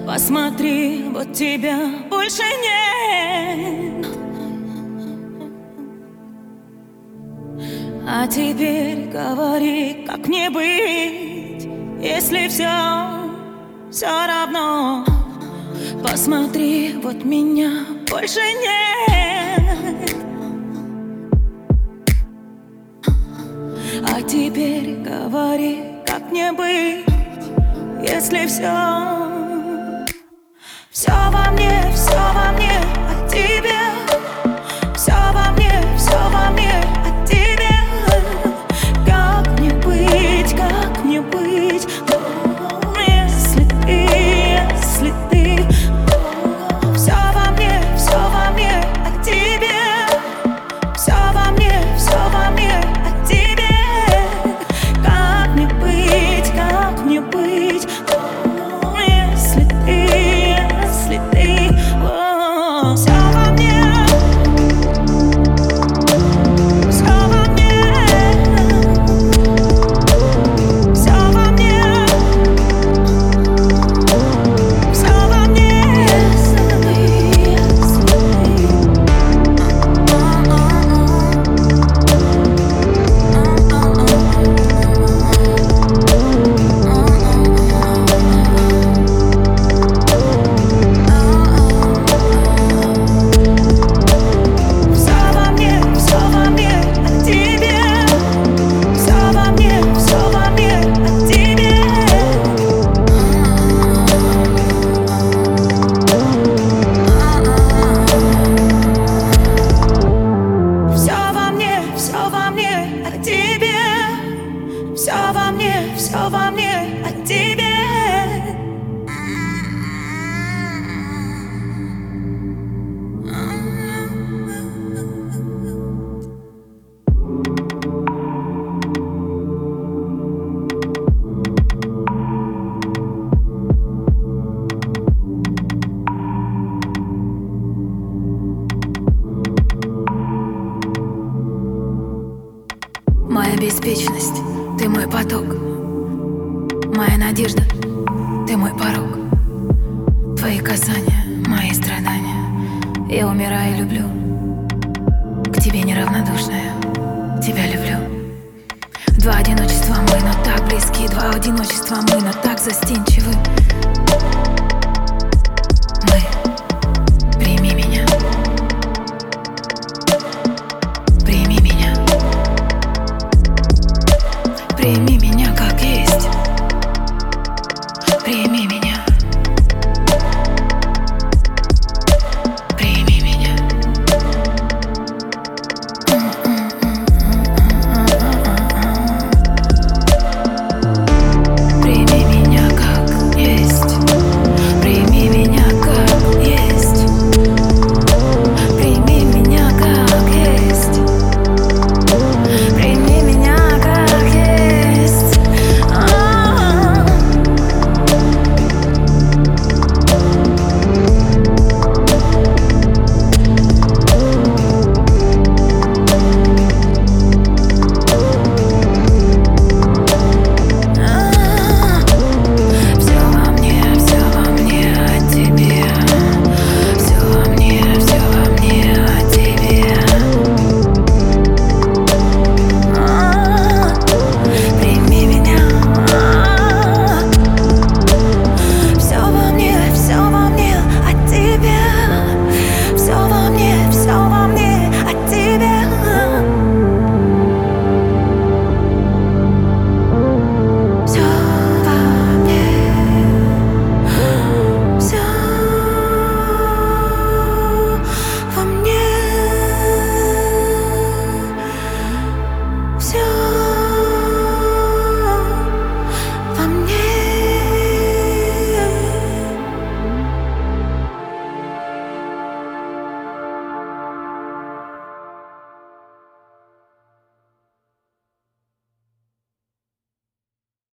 Посмотри, вот тебя больше нет. А теперь говори, как мне быть, если все равно. Посмотри, вот меня больше нет. А теперь говори, как мне быть, если все во мне от тебя. Все во мне от тебя. Как мне быть, если ты все во мне от тебя. Все во мне от тебя. Как мне быть, если ты все во мне. Все во мне от тебя. Моя беспечность, ты мой поток. Моя надежда, ты мой порог. Твои касания, мои страдания. Я умираю и люблю. К тебе неравнодушная, тебя люблю. Два одиночества мы, но так близки. Два одиночества мы, но так застенчивы.